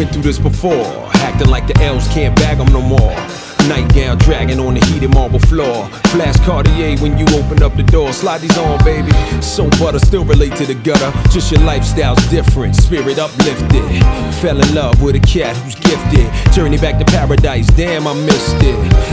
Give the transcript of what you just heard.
Went through this before, acting like the L's can't bag them no more. Nightgown dragging on the heated marble floor. Flash Cartier when you open up the door. Slide these on, baby. So butter, still relate to the gutter. Just your lifestyle's different, spirit uplifted. Fell in love with a cat who's gifted. Journey back to paradise, damn I missed it.